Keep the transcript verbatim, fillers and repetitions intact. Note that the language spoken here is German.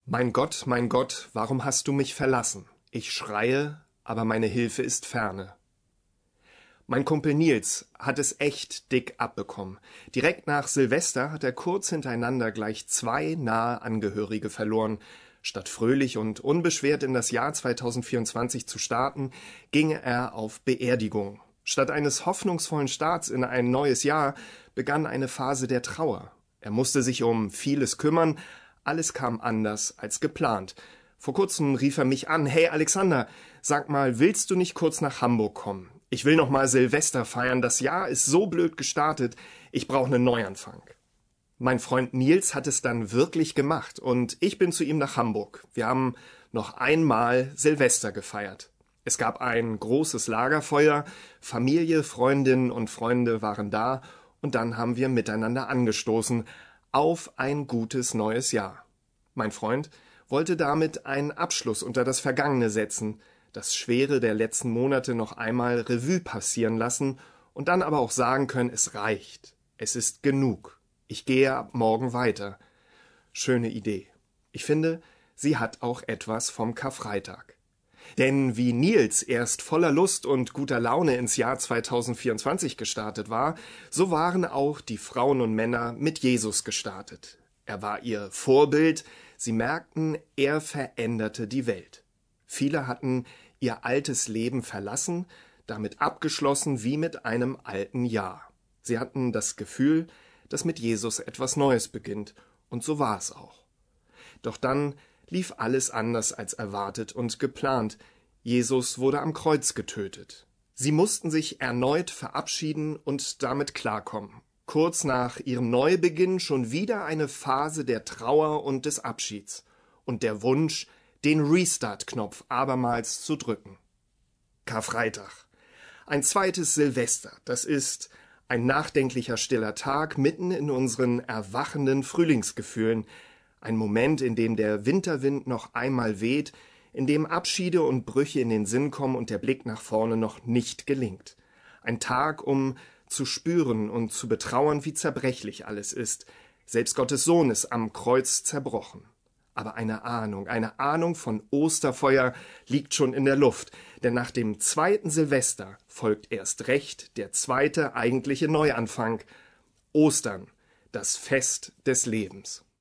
Mein Gott, mein Gott, warum hast du mich verlassen? Ich schreie, aber meine Hilfe ist ferne. Mein Kumpel Nils hat es echt dick abbekommen. Direkt nach Silvester hat er kurz hintereinander gleich zwei nahe Angehörige verloren. Statt fröhlich und unbeschwert in das Jahr zweitausendvierundzwanzig zu starten, ging er auf Beerdigung. Statt eines hoffnungsvollen Starts in ein neues Jahr begann eine Phase der Trauer. Er musste sich um vieles kümmern, alles kam anders als geplant. Vor kurzem rief er mich an: Hey Alexander, sag mal, willst du nicht kurz nach Hamburg kommen? Ich will noch mal Silvester feiern, das Jahr ist so blöd gestartet, ich brauche einen Neuanfang. Mein Freund Nils hat es dann wirklich gemacht und ich bin zu ihm nach Hamburg. Wir haben noch einmal Silvester gefeiert. Es gab ein großes Lagerfeuer, Familie, Freundinnen und Freunde waren da und dann haben wir miteinander angestoßen auf ein gutes neues Jahr. Mein Freund wollte damit einen Abschluss unter das Vergangene setzen, das Schwere der letzten Monate noch einmal Revue passieren lassen und dann aber auch sagen können, es reicht, es ist genug, ich gehe ab morgen weiter. Schöne Idee. Ich finde, sie hat auch etwas vom Karfreitag. Denn wie Nils erst voller Lust und guter Laune ins Jahr zweitausendvierundzwanzig gestartet war, so waren auch die Frauen und Männer mit Jesus gestartet. Er war ihr Vorbild, sie merkten, er veränderte die Welt. Viele hatten ihr altes Leben verlassen, damit abgeschlossen wie mit einem alten Jahr. Sie hatten das Gefühl, dass mit Jesus etwas Neues beginnt, und so war es auch. Doch dann lief alles anders als erwartet und geplant. Jesus wurde am Kreuz getötet. Sie mussten sich erneut verabschieden und damit klarkommen. Kurz nach ihrem Neubeginn schon wieder eine Phase der Trauer und des Abschieds und der Wunsch, den Restart-Knopf abermals zu drücken. Karfreitag. Ein zweites Silvester. Das ist ein nachdenklicher stiller Tag mitten in unseren erwachenden Frühlingsgefühlen. Ein Moment, in dem der Winterwind noch einmal weht, in dem Abschiede und Brüche in den Sinn kommen und der Blick nach vorne noch nicht gelingt. Ein Tag, um zu spüren und zu betrauern, wie zerbrechlich alles ist. Selbst Gottes Sohn ist am Kreuz zerbrochen. Aber eine Ahnung, eine Ahnung von Osterfeuer liegt schon in der Luft, denn nach dem zweiten Silvester folgt erst recht der zweite eigentliche Neuanfang. Ostern, das Fest des Lebens.